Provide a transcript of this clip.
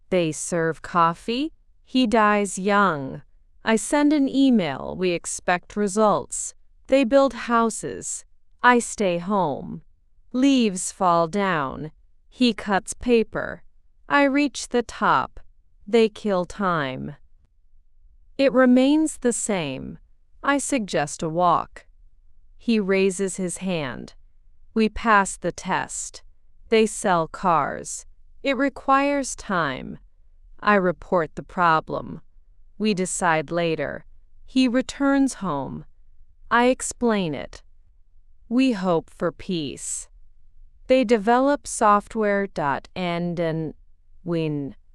They serve coffee. He dies young. I send an email. We expect results. They build houses. I stay home. Leaves fall down. He cuts paper. I reach the top. They kill time. It remains the same. I suggest a walk. He raises his hand. We pass the test. They sell cars. It requires time. I report the problem. We decide later. He returns home. I explain it. We hope for peace. They develop software. End and win.